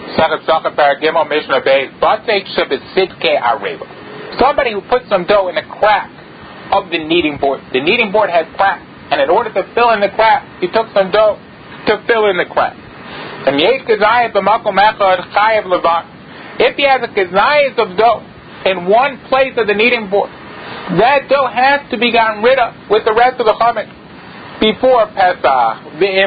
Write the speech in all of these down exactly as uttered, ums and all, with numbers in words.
Somebody who puts some dough in the crack of the kneading board. The kneading board has crack, and in order to fill in the crack, he took some dough to fill in the crack. If he has a kazayas of dough in one place of the kneading board, that dough has to be gotten rid of with the rest of the chametz before Pesach.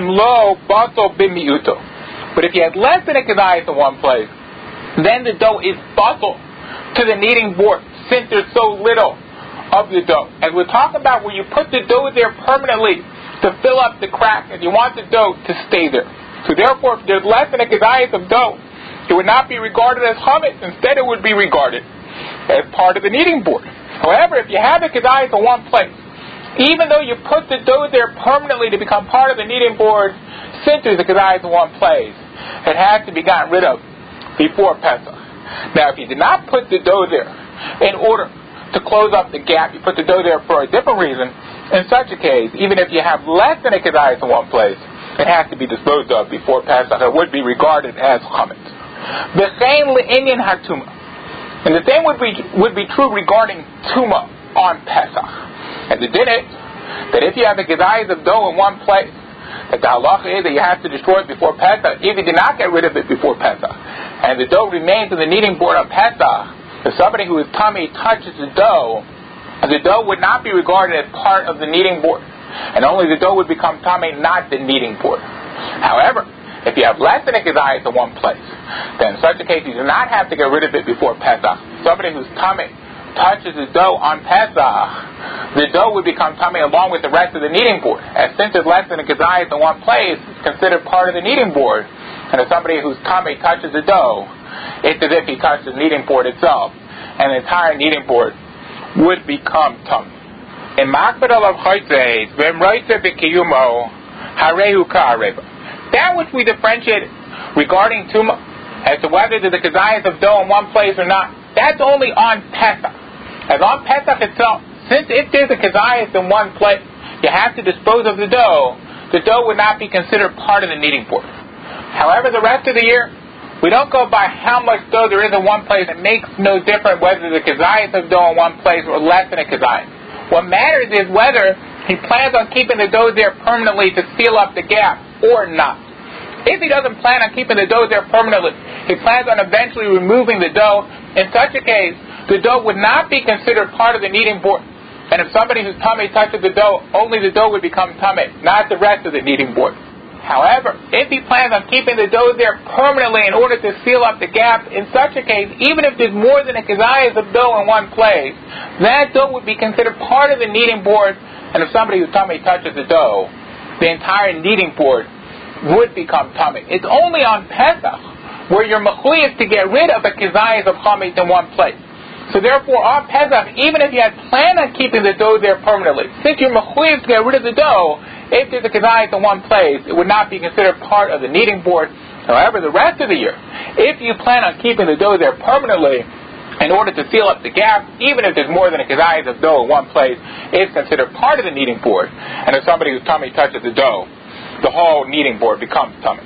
But if he has less than a kazayas in one place, then the dough is batel to the kneading board, since there's so little of the dough. As we're talking about where you put the dough there permanently to fill up the crack, and you want the dough to stay there. So therefore, if there's less than a kazayas of dough, it would not be regarded as chametz. Instead, it would be regarded as part of the kneading board. However, if you have the kazayas in one place, even though you put the dough there permanently to become part of the kneading board, since there's a kazayas in one place, it has to be gotten rid of before Pesach. Now, if you did not put the dough there in order to close up the gap, you put the dough there for a different reason, in such a case, even if you have less than a kazayas in one place, it has to be disposed of before Pesach. It would be regarded as chametz. V'chein le'inyan hatuma. And the same would be would be true regarding tuma on Pesach. And the din is that if you have a kazayas of dough in one place, that the halacha is that you have to destroy it before Pesach. If you did not get rid of it before Pesach, and the dough remains in the kneading board on Pesach, if somebody who is tummy touches the dough, the dough would not be regarded as part of the kneading board, and only the dough would become tummy, not the kneading board. However, if you have less than a kazayas in one place, then in such a case you do not have to get rid of it before Pesach. Somebody whose tummy touches the dough on Pesach, the dough would become tummy along with the rest of the kneading board. As since it's less than a kazayas in one place, it's considered part of the kneading board. And if somebody whose tummy touches the dough, it's as if he touched the kneading board itself, and the entire kneading board would become tummy. In makbid of chaytzes, v'mroitze b'kiyumo, harehu ka'areva. That which we differentiate regarding tuma, as to whether there's a kazayas of dough in one place or not, that's only on Pesach. As on Pesach itself, since if there's a kazayas in one place, you have to dispose of the dough, the dough would not be considered part of the kneading board. However, the rest of the year, we don't go by how much dough there is in one place. It makes no difference whether the kazayas of dough in one place or less than a kazayas. What matters is whether he plans on keeping the dough there permanently to seal up the gap or not. If he doesn't plan on keeping the dough there permanently, he plans on eventually removing the dough. In such a case, the dough would not be considered part of the kneading board. And if somebody whose tummy touches the dough, only the dough would become tummy, not the rest of the kneading board. However, if he plans on keeping the dough there permanently in order to seal up the gap, in such a case, even if there's more than a kazayas of dough in one place, that dough would be considered part of the kneading board. And if somebody whose tummy touches the dough, the entire kneading board would become tummy. It's only on Pesach where you're mechuyev to get rid of a kazayas of chametz in one place. So therefore, on Pesach, even if you had planned on keeping the dough there permanently, since you're mechuyev to get rid of the dough, if there's a kazayas in one place, it would not be considered part of the kneading board. However, the rest of the year, if you plan on keeping the dough there permanently in order to seal up the gap, even if there's more than a kazayas of dough in one place, it's considered part of the kneading board. And if somebody whose tummy touches the dough, the whole kneading board becomes tummy.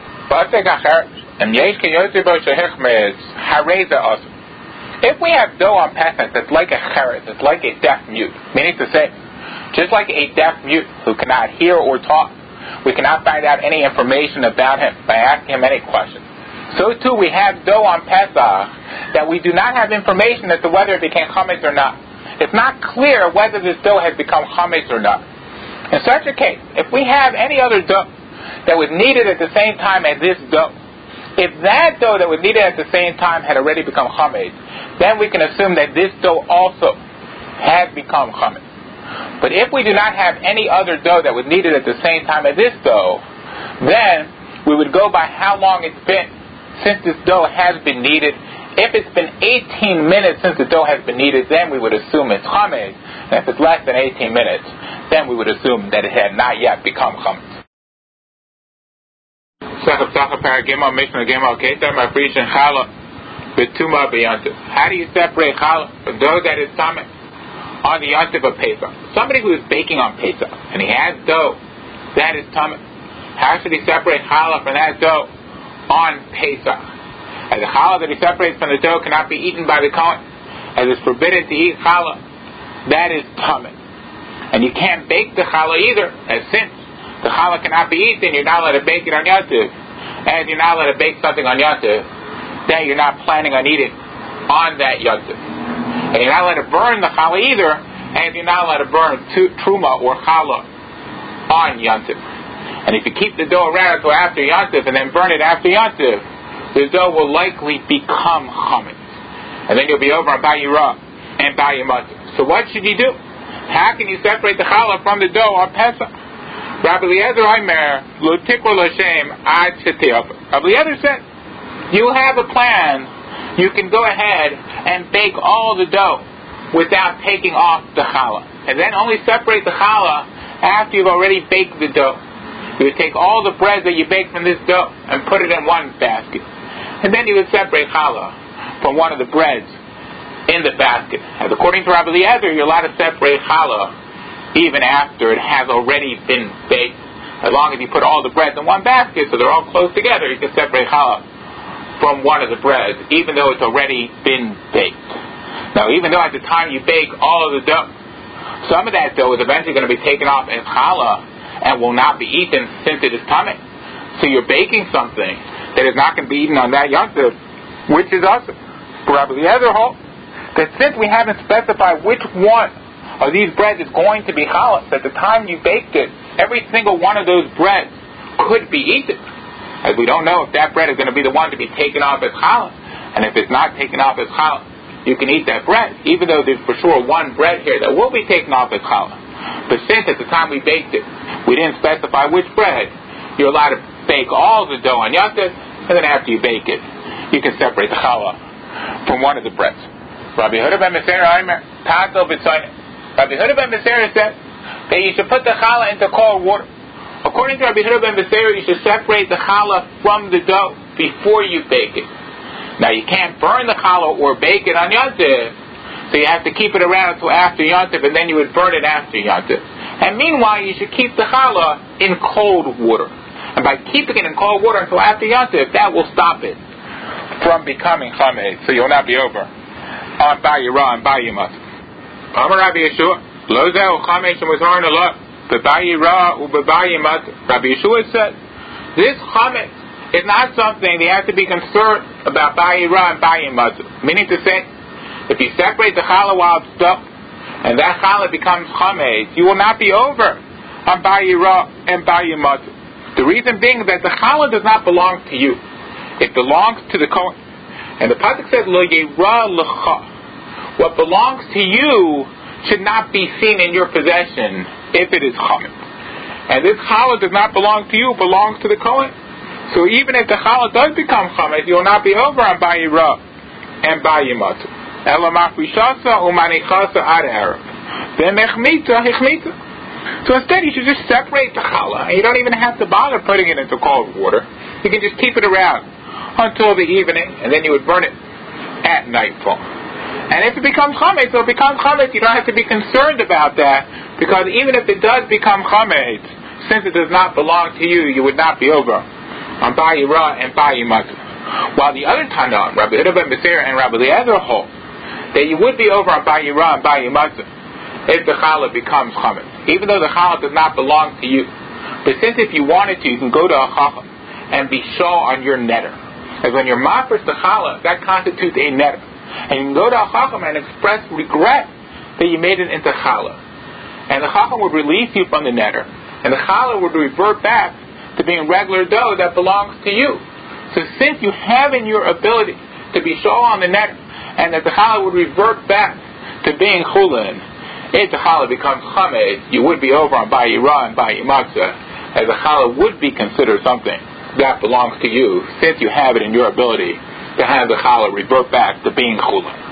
If we have dough on Pesach that's like a cheres, it's like a deaf mute, meaning to say, just like a deaf mute who cannot hear or talk, we cannot find out any information about him by asking him any questions. So too we have dough on Pesach that we do not have information as to whether it became chametz or not. It's not clear whether this dough has become chametz or not. In such a case, if we have any other dough that was kneaded at the same time as this dough, if that dough that was kneaded at the same time had already become chametz, then we can assume that this dough also has become chametz. But if we do not have any other dough that was kneaded at the same time as this dough, then we would go by how long it's been since this dough has been kneaded. If it's been eighteen minutes since the dough has been kneaded, then we would assume it's chametz. And if it's less than eighteen minutes, then we would assume that it had not yet become chametz. How do you separate challah from dough that is chametz on the yontif of Pesach? Somebody who is baking on Pesach and he has dough that is chametz, how should he separate challah from that dough on Pesach? As the challah that he separates from the dough cannot be eaten by the Kohen, as it's forbidden to eat challah, that is tameh. And you can't bake the challah either, as since the challah cannot be eaten, you're not allowed to bake it on Yom Tov. And you're not allowed to bake something on Yom Tov that you're not planning on eating on that Yom Tov. And you're not allowed to burn the challah either, and you're not allowed to burn truma or challah on Yom Tov. And if you keep the dough around until after Yom Tov and then burn it after Yom Tov, the dough will likely become chametz. And then you'll be over on Bayirah and Bayimatzah. So what should you do? How can you separate the challah from the dough on Pesach? Rabbi Eliezer Omer, lo tikro l'shem ad shetiyah. Rabbi Eliezer said, you have a plan. You can go ahead and bake all the dough without taking off the challah. And then only separate the challah after you've already baked the dough. You would take all the bread that you baked from this dough and put it in one basket. And then you would separate challah from one of the breads in the basket. As according to Rabbi Eliezer, you're allowed to separate challah even after it has already been baked. As long as you put all the breads in one basket so they're all close together, you can separate challah from one of the breads, even though it's already been baked. Now, even though at the time you bake all of the dough, some of that dough is eventually going to be taken off as challah and will not be eaten since it is tameh. So you're baking something that is not going to be eaten on that Yom Tov, which is awesome. Rabbi Eliezer holds that since we haven't specified which one of these breads is going to be challah, at the time you baked it, every single one of those breads could be eaten. As we don't know if that bread is going to be the one to be taken off as challah. And if it's not taken off as challah, you can eat that bread, even though there's for sure one bread here that will be taken off as challah. But since at the time we baked it, we didn't specify which bread, you're allowed to bake all the dough on Yom Tov, and then after you bake it, you can separate the challah from one of the breads. Rabbi Yehuda ben Beseira Omer, Tato b'tzoyne. Rabbi Yehuda ben Beseira said that you should put the challah into cold water. According to Rabbi Yehuda ben Beseira, you should separate the challah from the dough before you bake it. Now you can't burn the challah or bake it on Yom Tov, so you have to keep it around until after Yom Tov, and then you would burn it after Yom Tov. And meanwhile, you should keep the challah in cold water. And by keeping it in cold water until after Yom Tov, that will stop it from becoming chametz, so you'll not be over on Bayirah and Bayimatzah. Amar Rabbi Yeshua, lo zeh chametz shemuzar nalot beBayirah ubeBayimatzah. Rabbi Yeshua said, this chametz is not something that you have to be concerned about Bayirah and Bayimatzah. Meaning to say, if you separate the challah while it's stuck, and that challah becomes chametz, you will not be over on Bayirah and Bayimatzah. The reason being that the challah does not belong to you. It belongs to the Kohen. And the pasuk says, Lo yera lecha. What belongs to you should not be seen in your possession if it is chametz. And this challah does not belong to you, it belongs to the Kohen. So even if the challah does become chametz, you will not be over on Bayirah and Bayimatzah. Ela mafrishasa umanichasa ad erev. V'mechmita hichmita. So instead, you should just separate the challah, and you don't even have to bother putting it into cold water. You can just keep it around until the evening, and then you would burn it at nightfall. And if it becomes chametz, so it becomes chametz, you don't have to be concerned about that, because even if it does become chametz, since it does not belong to you, you would not be over on Bayirah and Bayimatzah. While the other Tanam, Rabbi Yehuda ben Beseira and Rabbi Eliezer hold that you would be over on Bayirah and Bayimatzah if the challah becomes chametz, even though the challah does not belong to you. But since if you wanted to, you can go to a chacham and be shol on your netter. As when you're mafresh the challah, that constitutes a netter. And you can go to a chacham and express regret that you made it into challah. And the chacham would release you from the netter. And the challah would revert back to being regular dough that belongs to you. So since you have in your ability to be shol on the netter, and that the challah would revert back to being chulin, if the challah becomes chametz, you would be over on Bayirah and Bayimatzah, as the challah would be considered something that belongs to you, since you have it in your ability to have the challah revert back to being chulin.